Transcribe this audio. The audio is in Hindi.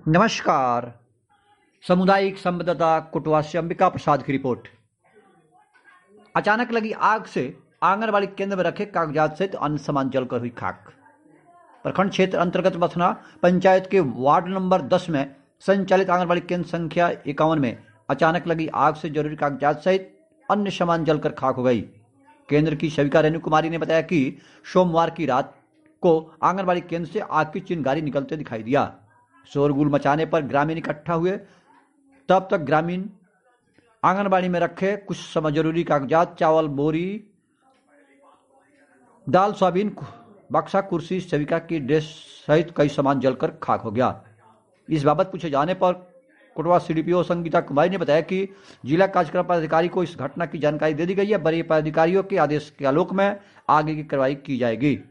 नमस्कार। सामुदायिक संवाददाता कुटवा से अंबिका प्रसाद की रिपोर्ट। अचानक लगी आग से आंगनबाड़ी केंद्र में रखे कागजात सहित अन्य सामान जलकर हुई खाक। प्रखंड क्षेत्र अंतर्गत बथना पंचायत के वार्ड नंबर 10 में संचालित आंगनबाड़ी केंद्र संख्या 51 में अचानक लगी आग से जरूरी कागजात सहित अन्य सामान जलकर खाक हो गई। केंद्र की सेविका रेणु कुमारी ने बताया कि सोमवार की रात को आंगनबाड़ी केंद्र से आग की चिंगारी निकलते दिखाई दिया। शोरगुल मचाने पर ग्रामीण इकट्ठा हुए। तब तक ग्रामीण आंगनबाड़ी में रखे कुछ जरूरी कागजात, चावल, बोरी, दाल, सोयाबीन, बक्सा, कुर्सी, सेविका की ड्रेस सहित कई सामान जलकर खाक हो गया। इस बाबत पूछे जाने पर कुटवा सीडीपीओ संगीता कुमारी ने बताया कि जिला कार्यक्रम पदाधिकारी को इस घटना की जानकारी दे दी गई है। बड़े पदाधिकारियों के आदेश के आलोक में आगे की कार्रवाई की जाएगी।